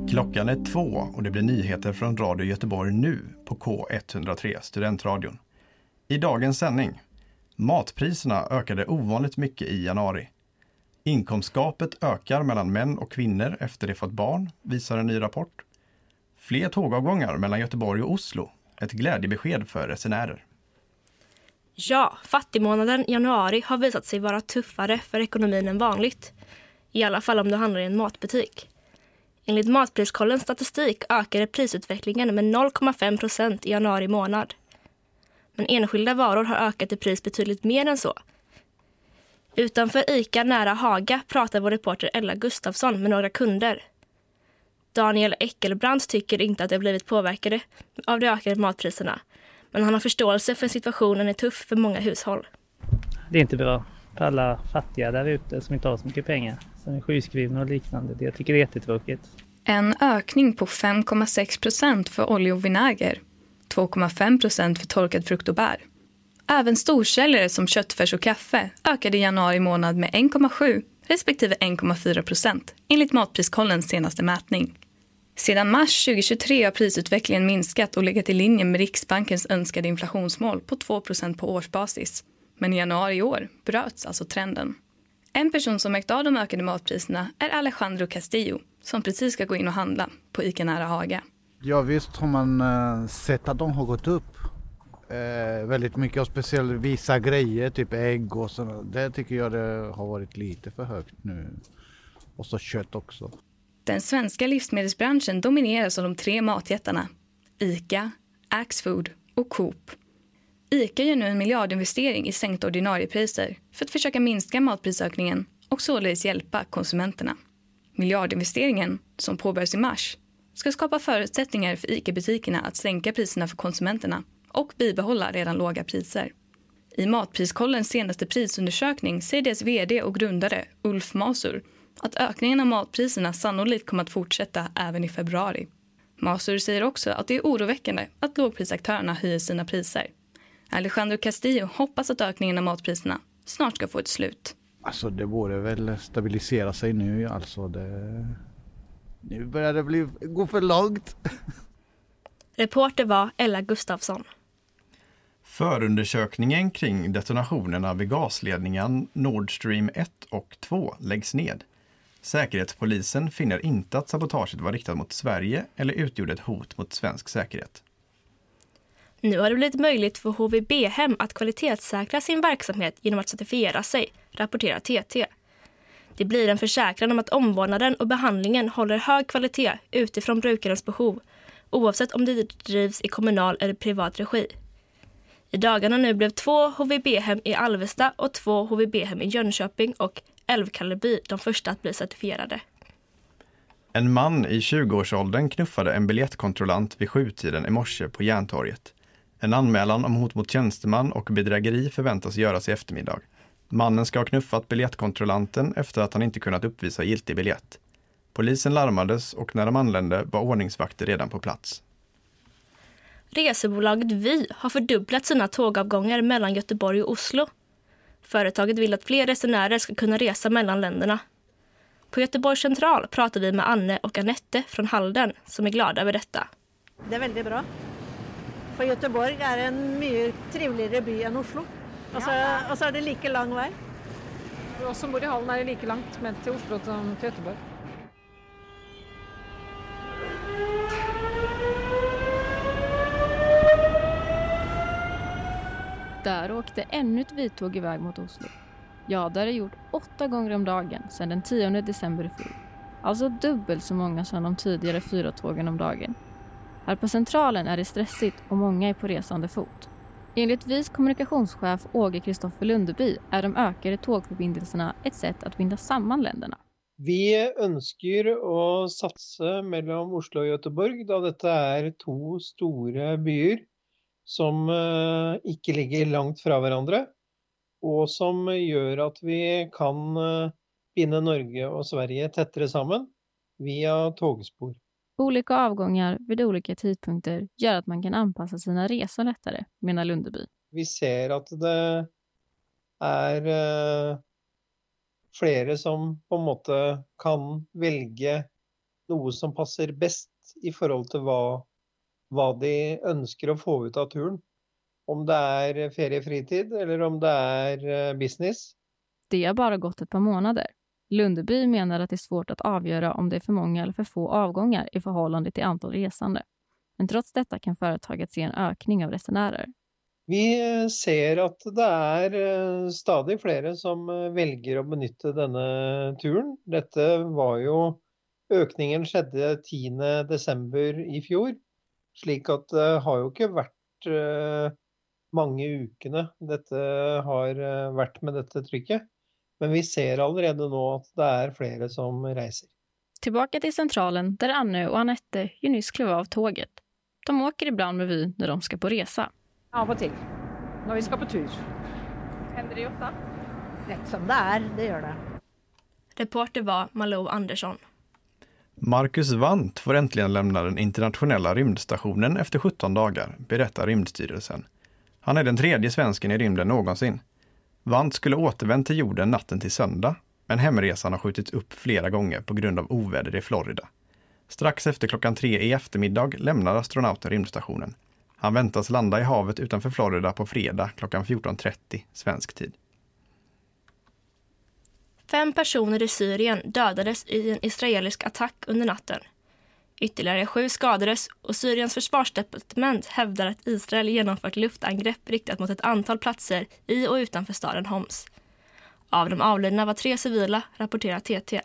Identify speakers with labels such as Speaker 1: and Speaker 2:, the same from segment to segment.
Speaker 1: Klockan är 2 och det blir nyheter från Radio Göteborg nu på K103 Studentradion. I dagens sändning. Matpriserna ökade ovanligt mycket i januari. Inkomstgapet ökar mellan män och kvinnor efter de fått barn, visar en ny rapport. Fler tågavgångar mellan Göteborg och Oslo. Ett glädjebesked för resenärer.
Speaker 2: Ja, fattigmånaden januari har visat sig vara tuffare för ekonomin än vanligt. I alla fall om du handlar i en matbutik. Enligt Matpriskollens statistik ökade prisutvecklingen med 0,5% i januari månad. Men enskilda varor har ökat i pris betydligt mer än så. Utanför ICA nära Haga pratar vår reporter Ella Gustafsson med några kunder. Daniel Eckelbrandt tycker inte att de blivit påverkade av de ökade matpriserna. Men han har förståelse för situationen är tuff för många hushåll.
Speaker 3: Det är inte bra för alla fattiga där ute som inte har så mycket pengar. Som är sjukskrivna och liknande. Jag tycker det är jättetråkigt.
Speaker 4: En ökning på 5,6% för olja och vinäger. 2,5% för torkad frukt och bär. Även storsäljare som köttfärs och kaffe ökade i januari månad med 1,7 respektive 1,4% enligt Matpriskollens senaste mätning. Sedan mars 2023 har prisutvecklingen minskat och legat i linje med Riksbankens önskade inflationsmål på 2% på årsbasis. Men i januari i år bröts alltså trenden. En person som märkt av de ökade matpriserna är Alejandro Castillo som precis ska gå in och handla på ICA nära Haga.
Speaker 5: Ja visst har man sett att de har gått upp väldigt mycket och speciellt vissa grejer, typ ägg och sådär. Det tycker jag det har varit lite för högt nu. Och så kött också.
Speaker 4: Den svenska livsmedelsbranschen domineras av de 3 matjättarna ICA, Axfood och Coop. ICA gör nu en miljardinvestering i sänkta ordinarie priser för att försöka minska matprisökningen och således hjälpa konsumenterna. Miljardinvesteringen, som påbörjas i mars, ska skapa förutsättningar för ICA-butikerna att sänka priserna för konsumenterna och bibehålla redan låga priser. I Matpriskollens senaste prisundersökning säger dess vd och grundare Ulf Masur att ökningen av matpriserna sannolikt kommer att fortsätta även i februari. Masur säger också att det är oroväckande att lågprisaktörerna höjer sina priser. Alejandro Castillo hoppas att ökningen av matpriserna snart ska få ett slut.
Speaker 5: Alltså det borde väl stabilisera sig nu, alltså nu börjar det gå för långt.
Speaker 2: Reporter var Ella Gustafsson.
Speaker 1: Förundersökningen kring detonationerna vid gasledningen Nord Stream 1 och 2 läggs ned. Säkerhetspolisen finner inte att sabotaget var riktat mot Sverige eller utgjorde ett hot mot svensk säkerhet.
Speaker 2: Nu har det blivit möjligt för HVB-hem att kvalitetssäkra sin verksamhet genom att certifiera sig, rapporterar TT. Det blir en försäkran om att omvårdnaden och behandlingen håller hög kvalitet utifrån brukarens behov, oavsett om det drivs i kommunal eller privat regi. I dagarna nu blev 2 HVB-hem i Alvesta och 2 HVB-hem i Jönköping och Älvkarleby de första att bli certifierade.
Speaker 1: En man i 20-årsåldern knuffade en biljettkontrollant vid 7-tiden i morse på Järntorget. En anmälan om hot mot tjänsteman och bedrägeri förväntas göras i eftermiddag. Mannen ska ha knuffat biljettkontrollanten efter att han inte kunnat uppvisa giltig biljett. Polisen larmades och när de anlände var ordningsvakter redan på plats.
Speaker 2: Resebolaget Vy har fördubblat sina tågavgångar mellan Göteborg och Oslo. Företaget vill att fler resenärer ska kunna resa mellan länderna. På Göteborgs central pratar vi med Anne och Annette från Halden som är glada över detta.
Speaker 6: Det är väldigt bra. För Göteborg är en mycket trevligare by än Oslo. Och så är det lika lång väg.
Speaker 7: För oss som bor i Halden är det lika långt med till Oslo som till Göteborg.
Speaker 8: Där åkte ännu ett Vytåg iväg mot Oslo. Ja, det är gjort 8 gånger om dagen sedan den 10 december i fjol. Alltså dubbelt så många som de tidigare 4 tågen om dagen. Här på centralen är det stressigt och många är på resande fot. Enligt Vys kommunikationschef Åge Kristoffer Lundeby är de ökade tågförbindelserna ett sätt att binda samman länderna.
Speaker 9: Vi önskar att satsa mellan Oslo och Göteborg då detta är 2 stora byer som inte ligger långt från varandra och som gör att vi kan binda Norge och Sverige tätare samman via tågspår.
Speaker 8: Olika avgångar vid olika tidpunkter gör att man kan anpassa sina resor lättare, menar Lundeby.
Speaker 9: Vi ser att det är flera som på en måte kan välja något som passar bäst i förhållande till vad de önskar att få ut av turen. Om det är feriefritid eller om det är business.
Speaker 8: Det har bara gått ett par månader. Lundeby menar att det är svårt att avgöra om det är för många eller för få avgångar i förhållande till antal resande. Men trots detta kan företaget se en ökning av resenärer.
Speaker 9: Vi ser att det är stadigt flera som väljer att benytta denna turen. Detta var ju, ökningen skedde 10 december i fjol. Slik att det har ju inte varit många ukene detta har varit med detta trycket. Men vi ser allerede nu att det är flera som reser.
Speaker 8: Tillbaka till centralen där Anne och Annette ju nyss klev av tåget. De åker ibland med Vy när de ska på resa.
Speaker 7: Av och till, när vi ska på tur.
Speaker 2: Händer det ofta?
Speaker 6: Rätt som det är, det gör det.
Speaker 2: Reporter var Malou Andersson.
Speaker 1: Marcus Wandt får äntligen lämna den internationella rymdstationen efter 17 dagar, berättar Rymdstyrelsen. Han är den 3:e svensken i rymden någonsin. Wandt skulle återvända till jorden natten till söndag, men hemresan har skjutits upp flera gånger på grund av oväder i Florida. Strax efter klockan 3 i eftermiddag lämnar astronauten rymdstationen. Han väntas landa i havet utanför Florida på fredag klockan 14:30 svensk tid.
Speaker 2: 5 personer i Syrien dödades i en israelisk attack under natten. Ytterligare 7 skadades och Syriens försvarsdepartement hävdar att Israel genomfört luftangrepp riktat mot ett antal platser i och utanför staden Homs. Av de avlidna var 3 civila, rapporterar TT.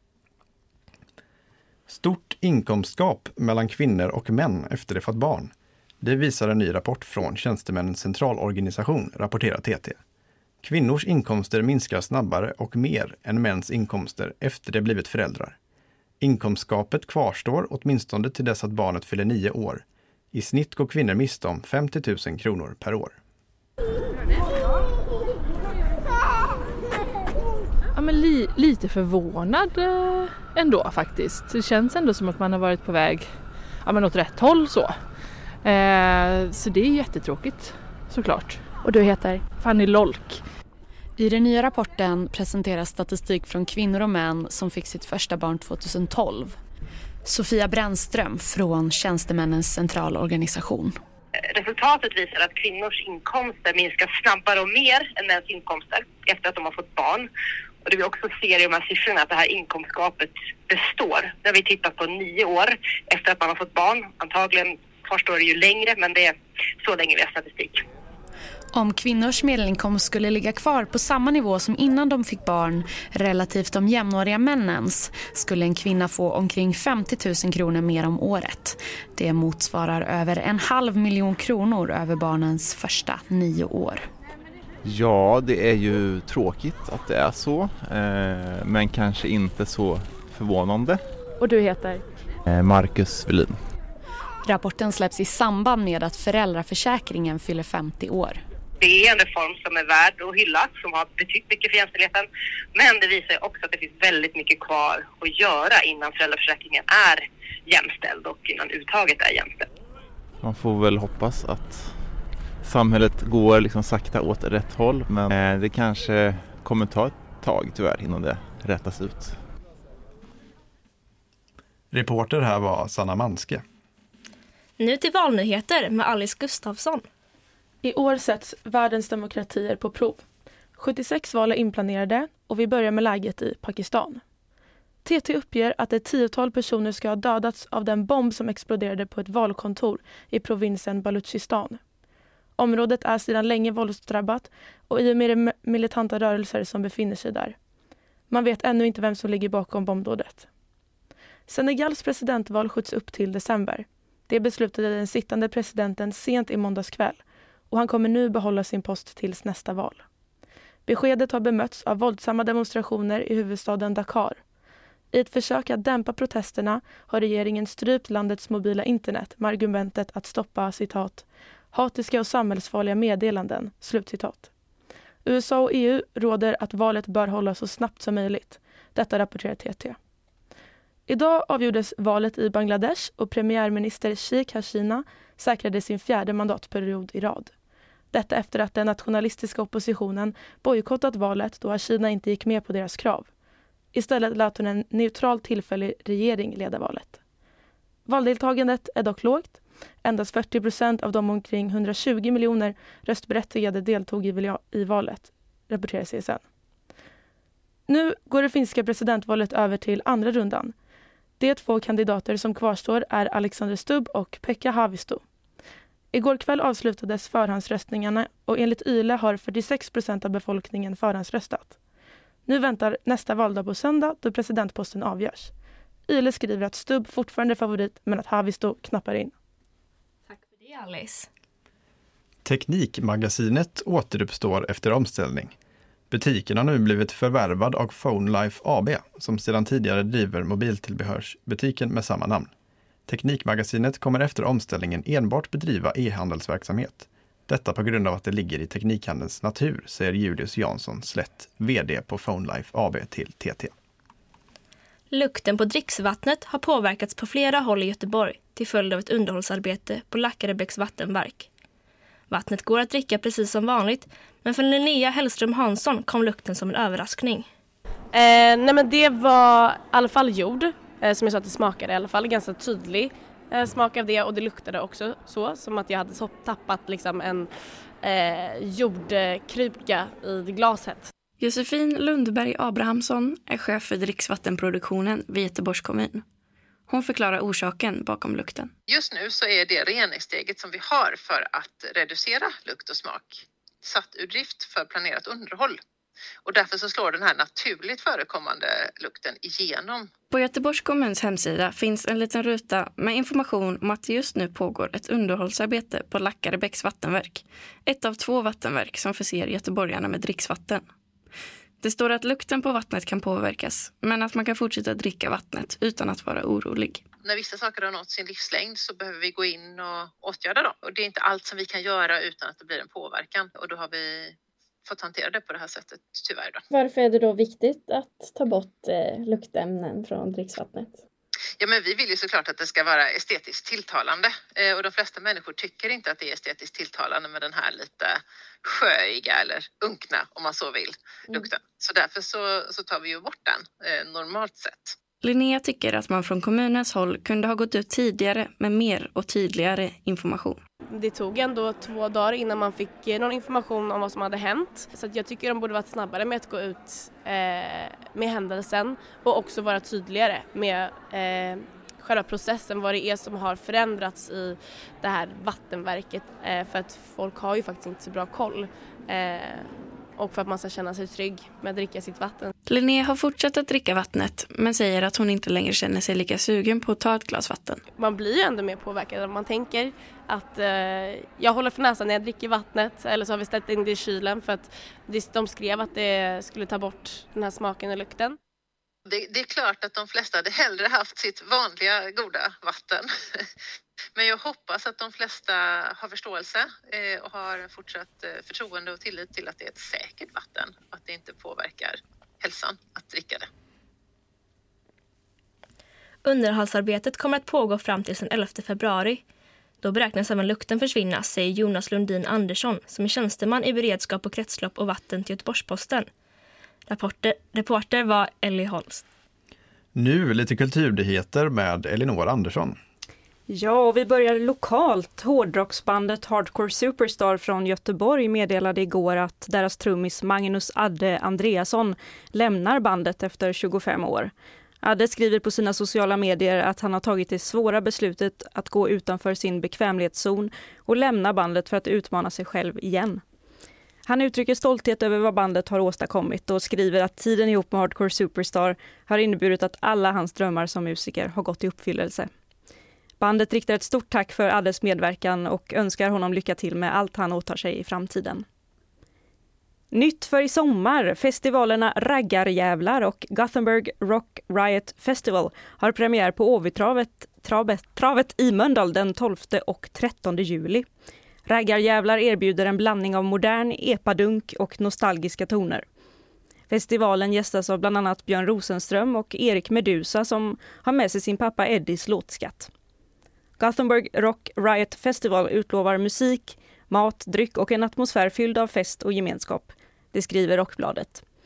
Speaker 1: Stort inkomstgap mellan kvinnor och män efter det fått barn. Det visar en ny rapport från Tjänstemännens centralorganisation, rapporterar TT. Kvinnors inkomster minskar snabbare och mer än mäns inkomster efter det blivit föräldrar. Inkomstgapet kvarstår åtminstone till dess att barnet fyller 9 år. I snitt går kvinnor miste om 50 000 kronor per år.
Speaker 10: Ja, men lite förvånad ändå faktiskt. Det känns ändå som att man har varit på väg åt rätt håll så. Så det är jättetråkigt såklart.
Speaker 11: Och du heter?
Speaker 10: Fanny Lolk.
Speaker 11: I den nya rapporten presenteras statistik från kvinnor och män som fick sitt första barn 2012. Sofia Brännström från Tjänstemännens centralorganisation.
Speaker 12: Resultatet visar att kvinnors inkomster minskar snabbare och mer än mäns inkomster efter att de har fått barn. Och det vi också ser i de här siffrorna att det här inkomstgapet består. När vi tittar på 9 år efter att man har fått barn, antagligen kvarstår det ju längre, men det är så länge vi har statistik.
Speaker 11: Om kvinnors medelinkomst skulle ligga kvar på samma nivå som innan de fick barn relativt de jämnåriga männens skulle en kvinna få omkring 50 000 kronor mer om året. Det motsvarar över 500 000 kronor över barnens första 9 år.
Speaker 13: Ja, det är ju tråkigt att det är så, men kanske inte så förvånande.
Speaker 10: Och du heter?
Speaker 13: Marcus Velin.
Speaker 11: Rapporten släpps i samband med att föräldraförsäkringen fyller 50 år.
Speaker 12: Det är en reform som är värd att hylla, som har betytt mycket för jämställdheten. Men det visar också att det finns väldigt mycket kvar att göra innan föräldraförsäkringen är jämställd och innan uttaget är jämställd.
Speaker 13: Man får väl hoppas att samhället går liksom sakta åt rätt håll, men det kanske kommer ta ett tag tyvärr innan det rättas ut.
Speaker 1: Reporter här var Sanna Manske.
Speaker 2: Nu till valnyheter med Alice Gustafsson.
Speaker 10: I år sätts världens demokratier på prov. 76 val är inplanerade och vi börjar med läget i Pakistan. TT uppger att ett 10-tal personer ska ha dödats av den bomb som exploderade på ett valkontor i provinsen Baluchistan. Området är sedan länge våldsdrabbat och i och med de militanta rörelser som befinner sig där. Man vet ännu inte vem som ligger bakom bombdådet. Senegals presidentval skjuts upp till december. Det beslutade den sittande presidenten sent i måndags kväll och han kommer nu behålla sin post tills nästa val. Beskedet har bemötts av våldsamma demonstrationer i huvudstaden Dakar. I ett försök att dämpa protesterna har regeringen strypt landets mobila internet med argumentet att stoppa, citat, hatiska och samhällsfarliga meddelanden, slutcitat. USA och EU råder att valet bör hållas så snabbt som möjligt. Detta rapporterar TT. Idag avgjordes valet i Bangladesh och premiärminister Sheikh Hasina säkrade sin 4:e mandatperiod i rad. Detta efter att den nationalistiska oppositionen bojkottat valet då Hasina inte gick med på deras krav. Istället lät hon en neutral tillfällig regering leda valet. Valdeltagandet är dock lågt. Endast 40% av de omkring 120 miljoner röstberättigade deltog i valet, rapporterar CSN. Nu går det finska presidentvalet över till andra rundan. De 2 kandidater som kvarstår är Alexander Stubb och Pekka Haavisto. Igår kväll avslutades förhandsröstningarna och enligt YLE har 46% av befolkningen förhandsröstat. Nu väntar nästa valdag på söndag då presidentposten avgörs. YLE skriver att Stubb fortfarande är favorit men att Haavisto knappar in.
Speaker 2: Tack för det, Alice.
Speaker 1: Teknikmagasinet återuppstår efter omställning. Butiken har nu blivit förvärvad av PhoneLife AB som sedan tidigare driver mobiltillbehörsbutiken med samma namn. Teknikmagasinet kommer efter omställningen enbart bedriva e-handelsverksamhet. Detta på grund av att det ligger i teknikhandelns natur, säger Julius Jansson Slätt, vd på PhoneLife AB till TT.
Speaker 2: Lukten på dricksvattnet har påverkats på flera håll i Göteborg till följd av ett underhållsarbete på Lackarebäcks vattenverk. Vattnet går att dricka precis som vanligt, men för Linnea Hellström Hansson kom lukten som en överraskning.
Speaker 14: Nej men det var i alla fall jord, som jag sa att det smakade i alla fall, ganska tydlig smak av det, och det luktade också så, som att jag hade tappat liksom en jordkruka i glaset.
Speaker 15: Josefin Lundberg Abrahamsson är chef för dricksvattenproduktionen vid Göteborgs kommun. Hon förklarar orsaken bakom lukten.
Speaker 16: Just nu så är det reningssteget som vi har för att reducera lukt och smak satt ur drift för planerat underhåll. Och därför så slår den här naturligt förekommande lukten igenom.
Speaker 15: På Göteborgs kommuns hemsida finns en liten ruta med information om att det just nu pågår ett underhållsarbete på Lackarebäcks vattenverk. Ett av 2 vattenverk som förser göteborgarna med dricksvatten. Det står att lukten på vattnet kan påverkas, men att man kan fortsätta dricka vattnet utan att vara orolig.
Speaker 16: När vissa saker har nått sin livslängd så behöver vi gå in och åtgärda dem. Och det är inte allt som vi kan göra utan att det blir en påverkan. Och då har vi fått hantera det på det här sättet, tyvärr då.
Speaker 17: Varför är det då viktigt att ta bort luktämnen från dricksvattnet?
Speaker 16: Ja, men vi vill ju såklart att det ska vara estetiskt tilltalande. Och de flesta människor tycker inte att det är estetiskt tilltalande med den här lite sjöiga eller unkna, om man så vill, lukten. Så därför så tar vi ju bort den normalt sett.
Speaker 15: Linnea tycker att man från kommunens håll kunde ha gått ut tidigare med mer och tydligare information.
Speaker 14: Det tog ändå 2 dagar innan man fick någon information om vad som hade hänt. Så att jag tycker de borde varit snabbare med att gå ut med händelsen och också vara tydligare med själva processen, vad det är som har förändrats i det här vattenverket. För att folk har ju faktiskt inte så bra koll. Och för att man ska känna sig trygg med att dricka sitt vatten.
Speaker 15: Linnea har fortsatt att dricka vattnet men säger att hon inte längre känner sig lika sugen på att ta ett glas vatten.
Speaker 14: Man blir ju ändå mer påverkad om man tänker att jag håller för näsan när jag dricker vattnet, eller så har vi ställt in det i kylen för att de skrev att det skulle ta bort den här smaken och lukten.
Speaker 16: Det är klart att de flesta hade hellre haft sitt vanliga goda vatten. Men jag hoppas att de flesta har förståelse och har fortsatt förtroende och tillit till att det är ett säkert vatten. Att det inte påverkar hälsan att dricka det.
Speaker 2: Underhållsarbetet kommer att pågå fram till den 11 februari. Då beräknas även lukten försvinna, säger Jonas Lundin Andersson som är tjänsteman i beredskap och kretslopp och vatten till Göteborgs-Posten. Reporter var Ellie Holst.
Speaker 1: Nu lite kulturnyheter med Elinor Andersson.
Speaker 18: Ja, och vi börjar lokalt. Hårdrocksbandet Hardcore Superstar från Göteborg meddelade igår att deras trummis Magnus Adde Andreasson lämnar bandet efter 25 år. Adde skriver på sina sociala medier att han har tagit det svåra beslutet att gå utanför sin bekvämlighetszon och lämna bandet för att utmana sig själv igen. Han uttrycker stolthet över vad bandet har åstadkommit och skriver att tiden ihop med Hardcore Superstar har inneburit att alla hans drömmar som musiker har gått i uppfyllelse. Bandet riktar ett stort tack för Addes medverkan och önskar honom lycka till med allt han åtar sig i framtiden. Nytt för i sommar, festivalerna Raggarjävlar och Gothenburg Rock Riot Festival har premiär på Åvitravet i Mölndal den 12 och 13 juli. Raggarjävlar erbjuder en blandning av modern epadunk och nostalgiska toner. Festivalen gästas av bland annat Björn Rosenström och Erik Medusa som har med sig sin pappa Eddies låtskatt. Gothenburg Rock Riot Festival utlovar musik, mat, dryck och en atmosfär fylld av fest och gemenskap. Det skriver Rockbladet.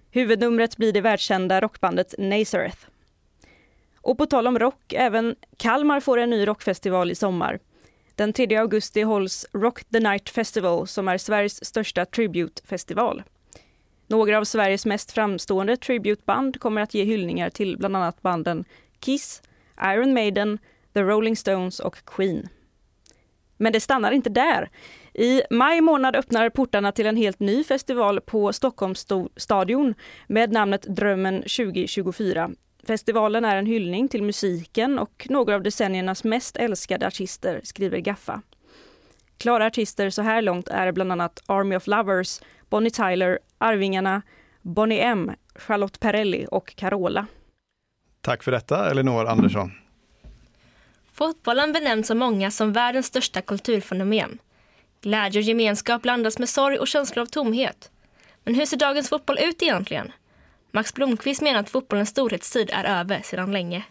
Speaker 18: Huvudnumret blir det världskända rockbandet Nazareth. Och på tal om rock, även Kalmar får en ny rockfestival i sommar. Den 3 augusti hålls Rock the Night Festival som är Sveriges största tributefestival. Några av Sveriges mest framstående tributeband kommer att ge hyllningar till bland annat banden Kiss, Iron Maiden, The Rolling Stones och Queen. Men det stannar inte där. I maj månad öppnar portarna till en helt ny festival på Stockholms stadion med namnet Drömmen 2024. Festivalen är en hyllning till musiken och några av decenniernas mest älskade artister, skriver Gaffa. Klara artister så här långt är bland annat Army of Lovers, Bonnie Tyler, Arvingarna, Bonnie M, Charlotte Perrelli och Carola.
Speaker 1: Tack för detta, Elinor Andersson.
Speaker 2: Fotbollen benämns av många som världens största kulturfenomen. Glädje och gemenskap blandas med sorg och känslor av tomhet. Men hur ser dagens fotboll ut egentligen? Max Blomqvist menar att fotbollens storhetstid är över sedan länge.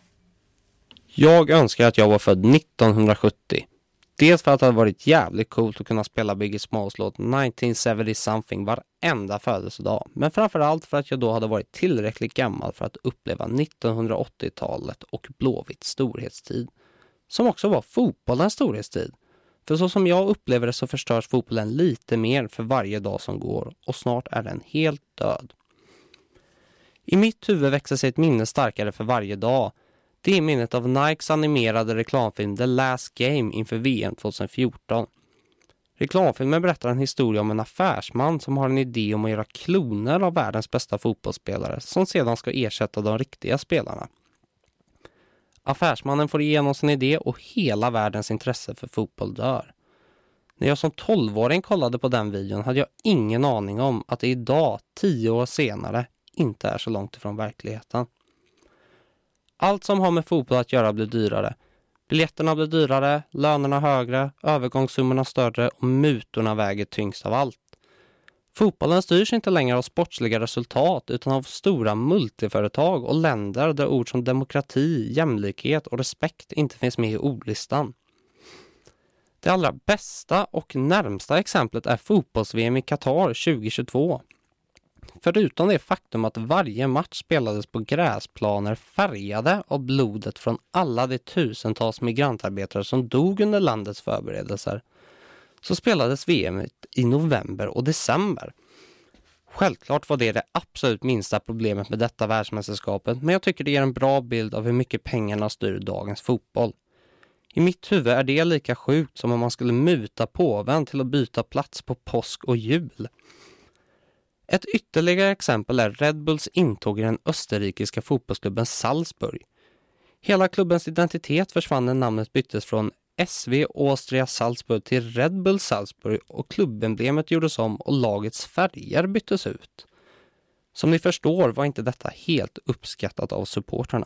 Speaker 19: Jag önskar att jag var född 1970. Dels för att det hade varit jävligt coolt att kunna spela Biggie Smalls låt 1970 something varenda födelsedag. Men framförallt för att jag då hade varit tillräckligt gammal för att uppleva 1980-talet och Blåvitts storhetstid. Som också var fotbollens storhetstid. För så som jag upplever det så förstörs fotbollen lite mer för varje dag som går och snart är den helt död. I mitt huvud växer sig ett minne starkare för varje dag. Det är minnet av Nikes animerade reklamfilm The Last Game inför VM 2014. Reklamfilmen berättar en historia om en affärsman som har en idé om att göra kloner av världens bästa fotbollsspelare som sedan ska ersätta de riktiga spelarna. Affärsmannen får igenom sin idé och hela världens intresse för fotboll dör. När jag som 12-åring kollade på den videon hade jag ingen aning om att det idag, 10 år senare, inte är så långt ifrån verkligheten. Allt som har med fotboll att göra blir dyrare. Biljetterna blir dyrare, lönerna högre, övergångssummorna större och mutorna väger tyngst av allt. Fotbollen styrs inte längre av sportsliga resultat utan av stora multiföretag och länder där ord som demokrati, jämlikhet och respekt inte finns med i ordlistan. Det allra bästa och närmsta exemplet är fotbolls-VM i Qatar 2022. Förutom det faktum att varje match spelades på gräsplaner färgade av blodet från alla de tusentals migrantarbetare som dog under landets förberedelser, så spelades VM i november och december. Självklart var det absolut minsta problemet med detta världsmästerskapet, men jag tycker det ger en bra bild av hur mycket pengarna styr dagens fotboll. I mitt huvud är det lika sjukt som om man skulle muta påven till att byta plats på påsk och jul. Ett ytterligare exempel är Red Bulls intåg i den österrikiska fotbollsklubben Salzburg. Hela klubbens identitet försvann när namnet byttes från SV Austria Salzburg till Red Bull Salzburg och klubbemblemet gjordes om och lagets färger byttes ut. Som ni förstår var inte detta helt uppskattat av supporterna.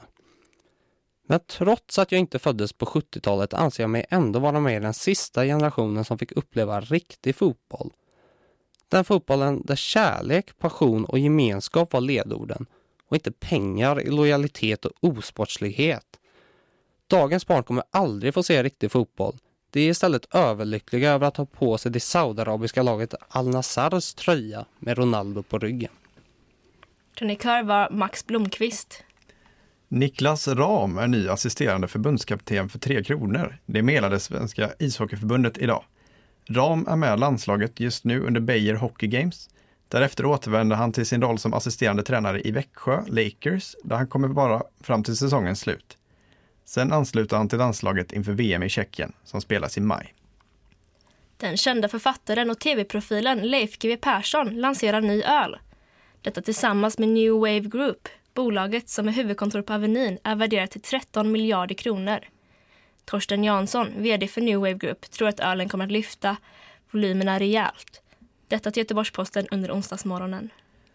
Speaker 19: Men trots att jag inte föddes på 70-talet anser jag mig ändå vara med i den sista generationen som fick uppleva riktig fotboll. Den fotbollen där kärlek, passion och gemenskap var ledorden och inte pengar, lojalitet och osportslighet. Dagens barn kommer aldrig få se riktig fotboll. De är istället överlyckliga över att ha på sig det saudiarabiska laget Al-Nassrs tröja med Ronaldo på ryggen.
Speaker 2: Krönikör var Max Blomqvist.
Speaker 1: Niklas Ram är ny assisterande förbundskapten för 3 kronor. Det meddelade Svenska ishockeyförbundet idag. Ram är med landslaget just nu under Bayer Hockey Games. Därefter återvänder han till sin roll som assisterande tränare i Växjö Lakers, där han kommer vara fram till säsongens slut. Sen ansluter han till landslaget inför VM i Tjeckien som spelas i maj.
Speaker 2: Den kända författaren och tv-profilen Leif GW Persson lanserar ny öl. Detta tillsammans med New Wave Group. Bolaget som är huvudkontor på Avenyn är värderat till 13 miljarder kronor. Torsten Jansson, vd för New Wave Group, tror att ölen kommer att lyfta volymerna rejält. Detta till Göteborgs-Posten under onsdagsmorgonen.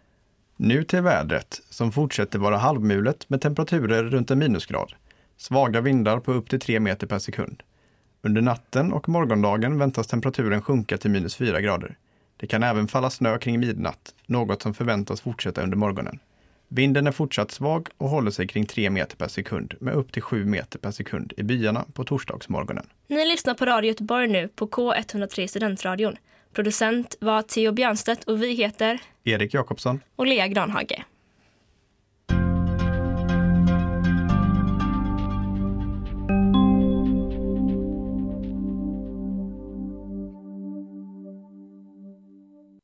Speaker 1: Nu till vädret som fortsätter vara halvmulet med temperaturer runt en minusgrad. Svaga vindar på upp till 3 meter per sekund. Under natten och morgondagen väntas temperaturen sjunka till minus 4 grader. Det kan även falla snö kring midnatt, något som förväntas fortsätta under morgonen. Vinden är fortsatt svag och håller sig kring 3 meter per sekund med upp till 7 meter per sekund i byarna på torsdagsmorgonen.
Speaker 2: Ni lyssnar på Radio Göteborg nu på K103 Studentradion. Producent var Theo Björnstedt och vi heter
Speaker 1: Erik Jakobsson
Speaker 2: och Lea Granhage.